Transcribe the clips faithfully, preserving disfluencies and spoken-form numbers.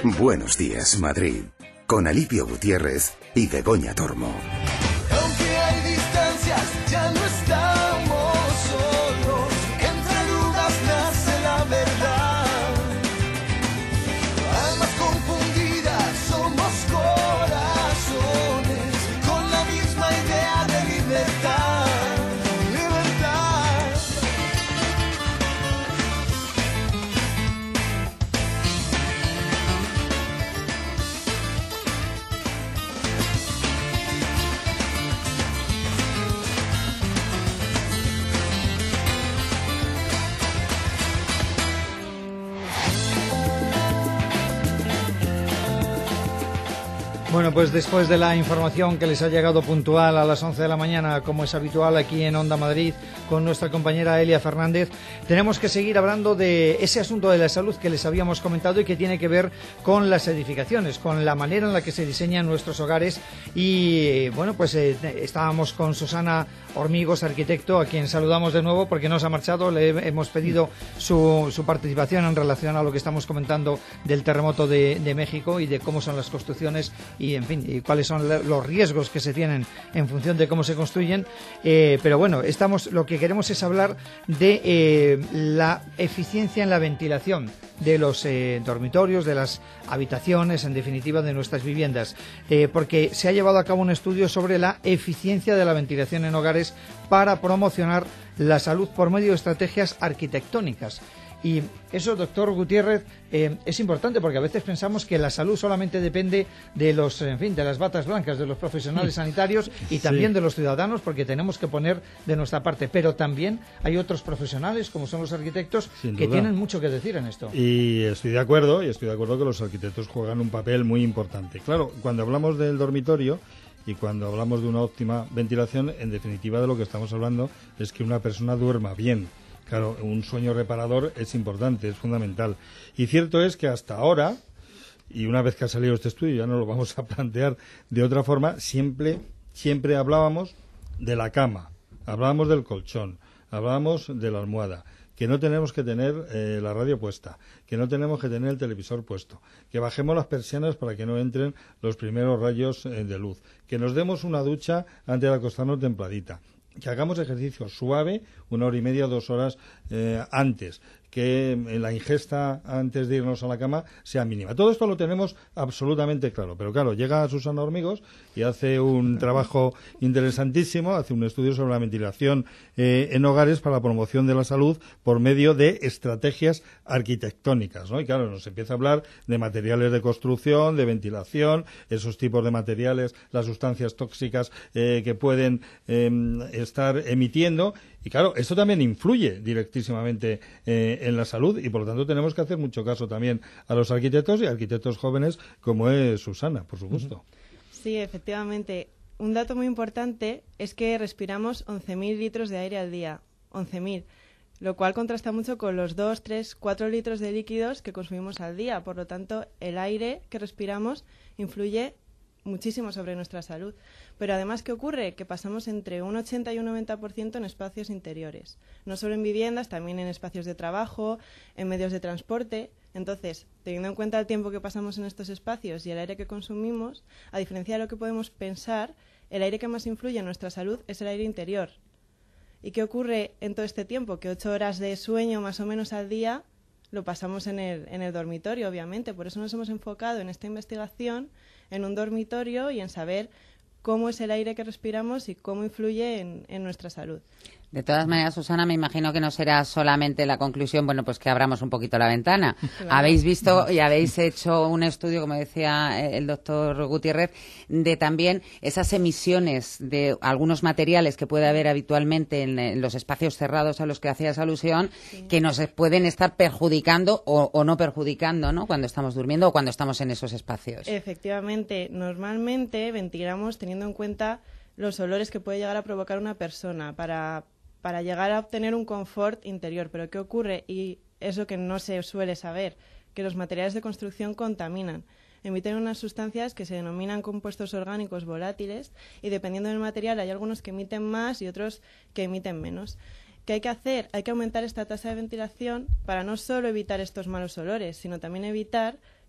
Buenos días, Madrid, con Alipio Gutiérrez y Begoña Tormo. Aunque hay distancias, ya no estamos solos. Entre dudas nace la verdad. Almas confundidas, somos corazones con la misma idea de libertad. Libertad. Bueno, pues después de la información que les ha llegado puntual a las once de la mañana, como es habitual aquí en Onda Madrid, con nuestra compañera Elia Fernández, tenemos que seguir hablando de ese asunto de la salud que les habíamos comentado y que tiene que ver con las edificaciones, con la manera en la que se diseñan nuestros hogares. Y bueno, pues eh, estábamos con Susana Hormigos, arquitecto, a quien saludamos de nuevo porque nos ha marchado. Le hemos pedido su, su participación en relación a lo que estamos comentando del terremoto de, de México y de cómo son las construcciones y, en fin, y cuáles son los riesgos que se tienen en función de cómo se construyen. Eh, pero bueno, estamos, lo que queremos es hablar de eh, la eficiencia en la ventilación de los eh, dormitorios, de las habitaciones, en definitiva, de nuestras viviendas, eh, porque se ha llevado a cabo un estudio sobre la eficiencia de la ventilación en hogares para promocionar la salud por medio de estrategias arquitectónicas. Y eso, doctor Gutiérrez, eh, es importante porque a veces pensamos que la salud solamente depende de los, en fin, de las batas blancas, de los profesionales sanitarios y también sí. de los ciudadanos, porque tenemos que poner de nuestra parte. Pero también hay otros profesionales, como son los arquitectos, Sin que duda. tienen mucho que decir en esto. Y estoy de acuerdo, y estoy de acuerdo que los arquitectos juegan un papel muy importante. Claro, cuando hablamos del dormitorio y cuando hablamos de una óptima ventilación, en definitiva de lo que estamos hablando es que una persona duerma bien. Claro, un sueño reparador es importante, es fundamental. Y cierto es que hasta ahora, y una vez que ha salido este estudio ya no lo vamos a plantear de otra forma, siempre, siempre hablábamos de la cama, hablábamos del colchón, hablábamos de la almohada, que no tenemos que tener eh, la radio puesta, que no tenemos que tener el televisor puesto, que bajemos las persianas para que no entren los primeros rayos eh, de luz, que nos demos una ducha antes de acostarnos templadita, que hagamos ejercicio suave una hora y media, dos horas eh, antes, que la ingesta antes de irnos a la cama sea mínima. Todo esto lo tenemos absolutamente claro, pero claro, llega Susana Hormigos y hace un trabajo interesantísimo, hace un estudio sobre la ventilación eh, en hogares para la promoción de la salud por medio de estrategias arquitectónicas, ¿no? Y claro, nos empieza a hablar de materiales de construcción, de ventilación, esos tipos de materiales, las sustancias tóxicas eh, que pueden eh, estar emitiendo. Y claro, esto también influye directísimamente eh, en la salud y por lo tanto tenemos que hacer mucho caso también a los arquitectos y arquitectos jóvenes como es Susana, por supuesto. Sí, efectivamente. Un dato muy importante es que respiramos once mil litros de aire al día, once mil, lo cual contrasta mucho con los dos, tres, cuatro litros de líquidos que consumimos al día. Por lo tanto, el aire que respiramos influye muchísimo sobre nuestra salud. Pero además, ¿qué ocurre? Que pasamos entre un ochenta y un noventa por ciento en espacios interiores. No solo en viviendas, también en espacios de trabajo, en medios de transporte. Entonces, teniendo en cuenta el tiempo que pasamos en estos espacios y el aire que consumimos, a diferencia de lo que podemos pensar, el aire que más influye en nuestra salud es el aire interior. ¿Y qué ocurre en todo este tiempo? Que ocho horas de sueño más o menos al día lo pasamos en el, en el dormitorio, obviamente. Por eso nos hemos enfocado en esta investigación en un dormitorio y en saber cómo es el aire que respiramos y cómo influye en, en nuestra salud. De todas maneras, Susana, me imagino que no será solamente la conclusión, bueno, pues que abramos un poquito la ventana. Claro. Habéis visto y habéis hecho un estudio, como decía el doctor Gutiérrez, de también esas emisiones de algunos materiales que puede haber habitualmente en, en los espacios cerrados a los que hacías alusión, sí. que nos pueden estar perjudicando o, o no perjudicando, ¿no?, cuando estamos durmiendo o cuando estamos en esos espacios. Efectivamente, normalmente ventilamos teniendo en cuenta los olores que puede llegar a provocar una persona para... para llegar a obtener un confort interior. Pero ¿qué ocurre? Y eso que no se suele saber, que los materiales de construcción contaminan. Emiten unas sustancias que se denominan compuestos orgánicos volátiles y dependiendo del material hay algunos que emiten más y otros que emiten menos. ¿Qué hay que hacer? Hay que aumentar esta tasa de ventilación para no solo evitar estos malos olores, sino también evitar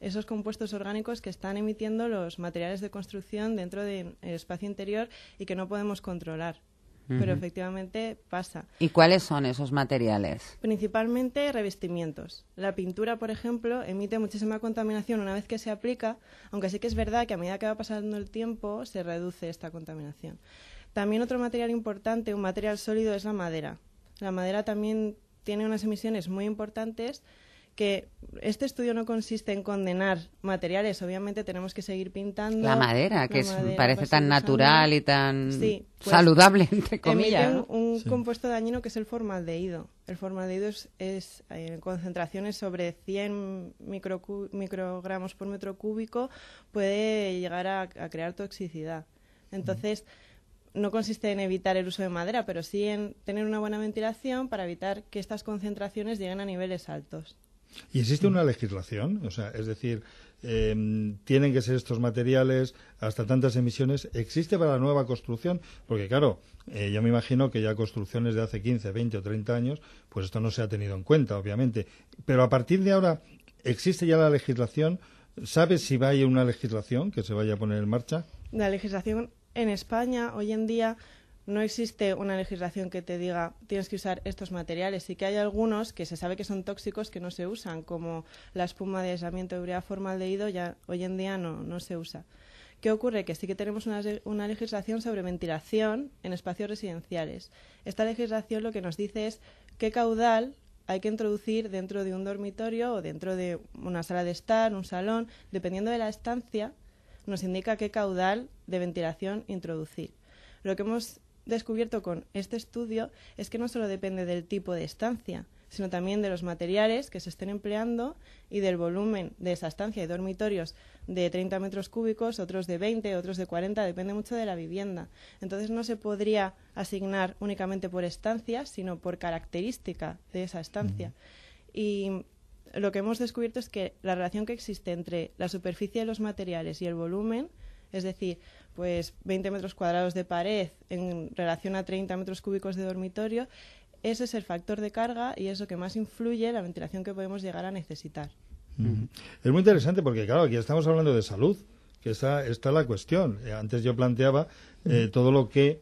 esos compuestos orgánicos que están emitiendo los materiales de construcción dentro del espacio interior y que no podemos controlar. Uh-huh. Pero efectivamente pasa. ¿Y cuáles son esos materiales? Principalmente revestimientos. La pintura, por ejemplo, emite muchísima contaminación una vez que se aplica, aunque sí que es verdad que a medida que va pasando el tiempo se reduce esta contaminación. También otro material importante, un material sólido, es la madera. La madera también tiene unas emisiones muy importantes, que este estudio no consiste en condenar materiales, obviamente tenemos que seguir pintando. La madera, que la es, madera parece tan natural usando. y tan sí, pues, saludable, entre comillas. Emite un, un sí. compuesto dañino que es el formaldehído. El formaldehído es, es en concentraciones sobre cien microcu- microgramos por metro cúbico, puede llegar a, a crear toxicidad. Entonces, mm. no consiste en evitar el uso de madera, pero sí en tener una buena ventilación para evitar que estas concentraciones lleguen a niveles altos. ¿Y existe una legislación? O sea, es decir, eh, ¿tienen que ser estos materiales hasta tantas emisiones? ¿Existe para la nueva construcción? Porque, claro, eh, yo me imagino que ya construcciones de hace quince, veinte o treinta años, pues esto no se ha tenido en cuenta, obviamente. Pero a partir de ahora, ¿existe ya la legislación? ¿Sabes si va a haber una legislación que se vaya a poner en marcha? La legislación en España, hoy en día, no existe una legislación que te diga tienes que usar estos materiales. Sí que hay algunos que se sabe que son tóxicos que no se usan, como la espuma de aislamiento de urea formaldehído, ya hoy en día no, no se usa. ¿Qué ocurre? Que sí que tenemos una, una legislación sobre ventilación en espacios residenciales. Esta legislación lo que nos dice es qué caudal hay que introducir dentro de un dormitorio o dentro de una sala de estar, un salón, dependiendo de la estancia, nos indica qué caudal de ventilación introducir. Lo que hemos descubierto con este estudio es que no solo depende del tipo de estancia, sino también de los materiales que se estén empleando y del volumen de esa estancia. Hay dormitorios de treinta metros cúbicos, otros de veinte, otros de cuarenta, depende mucho de la vivienda. Entonces no se podría asignar únicamente por estancia, sino por característica de esa estancia. Uh-huh. Y lo que hemos descubierto es que la relación que existe entre la superficie de los materiales y el volumen, es decir, pues veinte metros cuadrados de pared en relación a treinta metros cúbicos de dormitorio, ese es el factor de carga y es lo que más influye en la ventilación que podemos llegar a necesitar. Uh-huh. Es muy interesante porque, claro, aquí estamos hablando de salud, que está, está la cuestión. Antes yo planteaba eh, todo lo que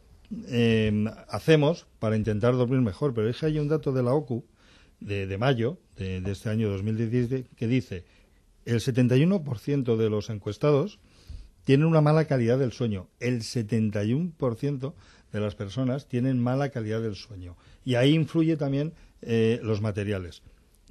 eh, hacemos para intentar dormir mejor, pero es que hay un dato de la O C U de, de mayo de, de este año dos mil diecisiete que dice el setenta y uno por ciento de los encuestados tienen una mala calidad del sueño. El setenta y uno por ciento de las personas tienen mala calidad del sueño. Y ahí influye también eh, los materiales.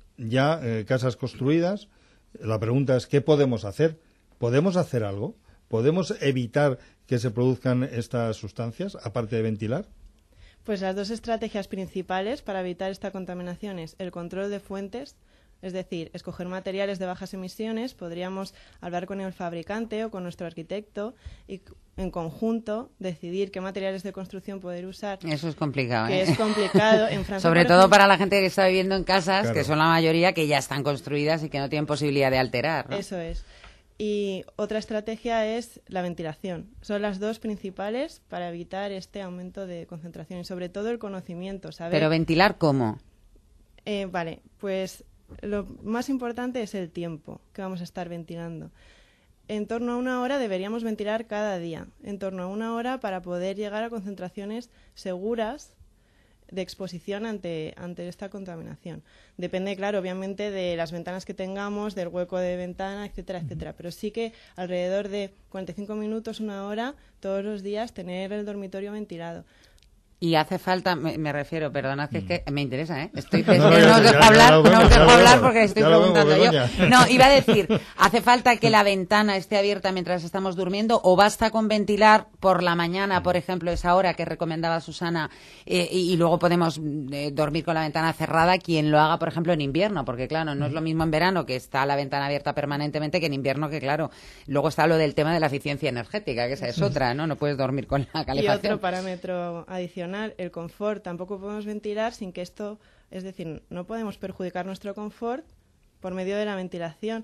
Ya eh, casas construidas, la pregunta es ¿qué podemos hacer? ¿Podemos hacer algo? ¿Podemos evitar que se produzcan estas sustancias, aparte de ventilar? Pues las dos estrategias principales para evitar esta contaminación es el control de fuentes. Es decir, escoger materiales de bajas emisiones, podríamos hablar con el fabricante o con nuestro arquitecto y en conjunto decidir qué materiales de construcción poder usar. Eso es complicado, que ¿eh? es complicado. En Francia, sobre todo ejemplo, para la gente que está viviendo en casas, claro, que son la mayoría que ya están construidas y que no tienen posibilidad de alterar, ¿no? Eso es. Y otra estrategia es la ventilación. Son las dos principales para evitar este aumento de concentración y sobre todo el conocimiento. ¿Saber? ¿Pero ventilar cómo? Eh, vale, pues lo más importante es el tiempo que vamos a estar ventilando. En torno a una hora deberíamos ventilar cada día, en torno a una hora para poder llegar a concentraciones seguras de exposición ante, ante esta contaminación. Depende, claro, obviamente de las ventanas que tengamos, del hueco de ventana, etcétera, etcétera. Pero sí que alrededor de cuarenta y cinco minutos, una hora, todos los días tener el dormitorio ventilado. Y hace falta, me, me refiero, perdona, que es que me interesa, ¿eh? Estoy, No, es no, que ya- no os ya- dejo ya hablar, lo vemos, no os ya dejo lo hablar vemos, porque estoy ya lo vemos, preguntando yo. Begoña. No, iba a decir, ¿hace falta que la ventana esté abierta mientras estamos durmiendo o basta con ventilar por la mañana, por ejemplo, esa hora que recomendaba Susana, eh, y, y luego podemos eh, dormir con la ventana cerrada quien lo haga, por ejemplo, en invierno? Porque, claro, no es lo mismo en verano que está la ventana abierta permanentemente que en invierno que, claro, luego está lo del tema de la eficiencia energética, que esa es otra, ¿no? No puedes dormir con la Y calefacción. otro parámetro adicional, el confort. Tampoco podemos ventilar sin que esto, es decir, no podemos perjudicar nuestro confort por medio de la ventilación.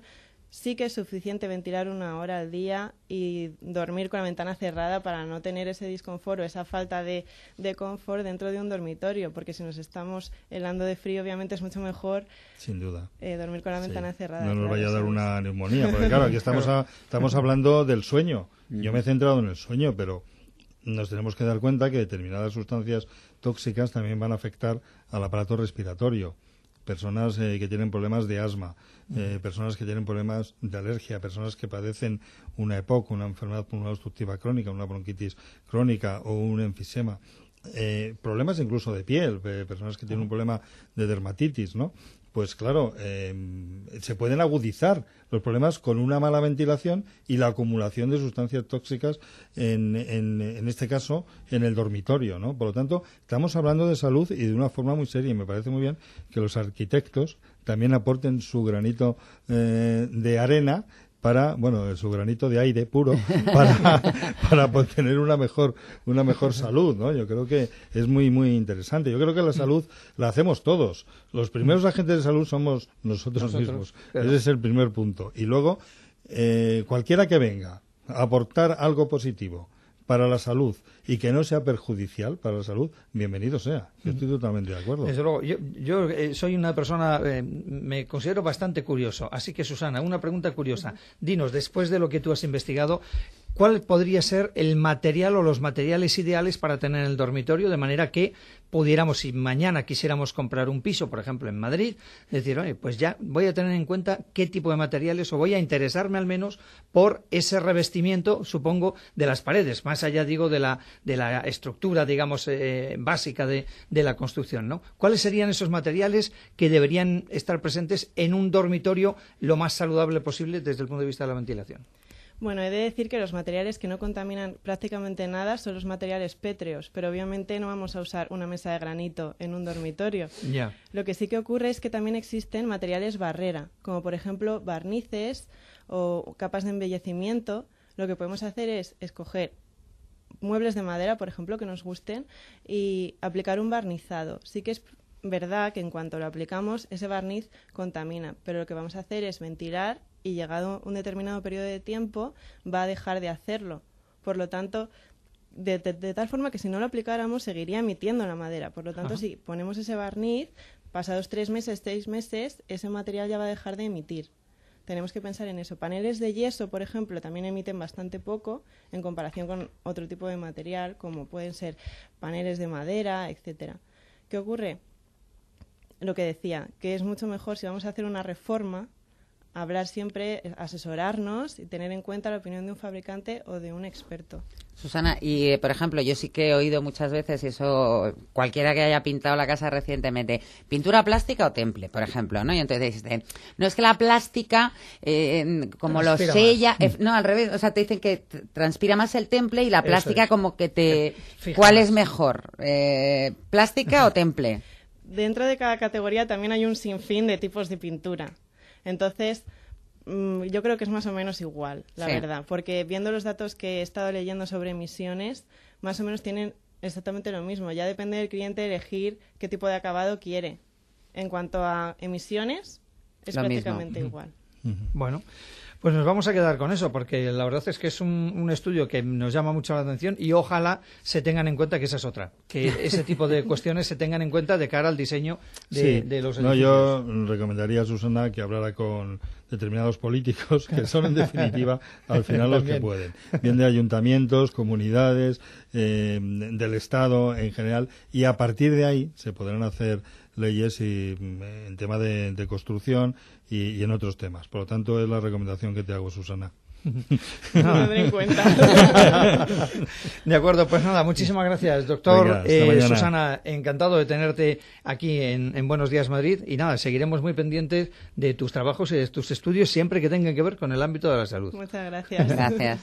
sí que es suficiente ventilar una hora al día y dormir con la ventana cerrada para no tener ese disconfort o esa falta de, de confort dentro de un dormitorio, porque si nos estamos helando de frío, obviamente es mucho mejor sin duda eh, dormir con la sí. ventana cerrada. No nos claro, vaya a dar ¿sabes? una neumonía, porque claro, aquí estamos, a, estamos hablando del sueño. Yo me he centrado en el sueño, pero nos tenemos que dar cuenta que determinadas sustancias tóxicas también van a afectar al aparato respiratorio. Personas eh, que tienen problemas de asma, eh, personas que tienen problemas de alergia, personas que padecen una E P O C, una enfermedad pulmonar obstructiva crónica, una bronquitis crónica o un enfisema. Eh, problemas incluso de piel, eh, personas que tienen un problema de dermatitis, ¿no? Pues claro, eh, se pueden agudizar los problemas con una mala ventilación y la acumulación de sustancias tóxicas, en, en, en este caso, en el dormitorio, ¿no? Por lo tanto, estamos hablando de salud y de una forma muy seria, y me parece muy bien que los arquitectos también aporten su granito eh, de arena para, bueno, su granito de aire puro para, para tener una mejor una mejor salud, ¿no? Yo creo que es muy muy interesante. Yo creo que la salud la hacemos todos. Los primeros agentes de salud somos nosotros, nosotros mismos. Claro. Ese es el primer punto. Y luego, eh, cualquiera que venga a aportar algo positivo para la salud y que no sea perjudicial para la salud, bienvenido sea. Yo estoy totalmente de acuerdo. Desde luego, yo, yo eh, soy una persona, eh, me considero bastante curioso. Así que, Susana, una pregunta curiosa. Dinos, después de lo que tú has investigado, ¿cuál podría ser el material o los materiales ideales para tener en el dormitorio, de manera que pudiéramos, si mañana quisiéramos comprar un piso, por ejemplo, en Madrid, decir, oye, pues ya voy a tener en cuenta qué tipo de materiales, o voy a interesarme al menos por ese revestimiento, supongo, de las paredes, más allá, digo, de la, de la estructura, digamos, eh, básica de, de la construcción, ¿no? ¿Cuáles serían esos materiales que deberían estar presentes en un dormitorio lo más saludable posible desde el punto de vista de la ventilación? Bueno, he de decir que los materiales que no contaminan prácticamente nada son los materiales pétreos, pero obviamente no vamos a usar una mesa de granito en un dormitorio. Yeah. Lo que sí que ocurre es que también existen materiales barrera, como por ejemplo barnices o capas de embellecimiento. Lo que podemos hacer es escoger muebles de madera, por ejemplo, que nos gusten, y aplicar un barnizado. Sí que es verdad que en cuanto lo aplicamos, ese barniz contamina, pero lo que vamos a hacer es ventilar, y llegado un determinado periodo de tiempo va a dejar de hacerlo. Por lo tanto, de, de, de tal forma que si no lo aplicáramos seguiría emitiendo la madera. Por lo tanto, Ajá. si ponemos ese barniz, pasados tres meses, seis meses, ese material ya va a dejar de emitir. Tenemos que pensar en eso. Paneles de yeso, por ejemplo, también emiten bastante poco en comparación con otro tipo de material, como pueden ser paneles de madera, etcétera. ¿Qué ocurre? Lo que decía, que es mucho mejor si vamos a hacer una reforma, hablar siempre, asesorarnos y tener en cuenta la opinión de un fabricante o de un experto. Susana, y eh, por ejemplo, yo sí que he oído muchas veces, y eso cualquiera que haya pintado la casa recientemente, pintura plástica o temple, por ejemplo, ¿no? Y entonces dicen, no, es que la plástica, eh, como lo sella, eh, no, al revés, o sea, te dicen que transpira más el temple y la plástica es. como que te... Fija ¿Cuál más. es mejor? Eh, ¿Plástica o temple? Dentro de cada categoría también hay un sinfín de tipos de pintura. Entonces, mmm, yo creo que es más o menos igual, la sí. verdad, porque viendo los datos que he estado leyendo sobre emisiones, más o menos tienen exactamente lo mismo. Ya depende del cliente elegir qué tipo de acabado quiere. En cuanto a emisiones, es lo prácticamente mismo. igual. Bueno, pues nos vamos a quedar con eso, porque la verdad es que es un, un estudio que nos llama mucho la atención, y ojalá se tengan en cuenta que esa es otra, que ese tipo de cuestiones se tengan en cuenta de cara al diseño de, sí. de los edificios. No, yo recomendaría a Susana que hablara con determinados políticos, que son en definitiva al final los que pueden, bien de ayuntamientos, comunidades, eh, del Estado en general, y a partir de ahí se podrán hacer leyes y, en tema de, de construcción y, y en otros temas. Por lo tanto, es la recomendación que te hago, Susana. No, me doy en cuenta. De acuerdo, pues nada, muchísimas gracias, doctor. Venga, eh, Susana, encantado de tenerte aquí en, en Buenos Días Madrid, y nada, seguiremos muy pendientes de tus trabajos y de tus estudios siempre que tengan que ver con el ámbito de la salud. Muchas gracias. Gracias.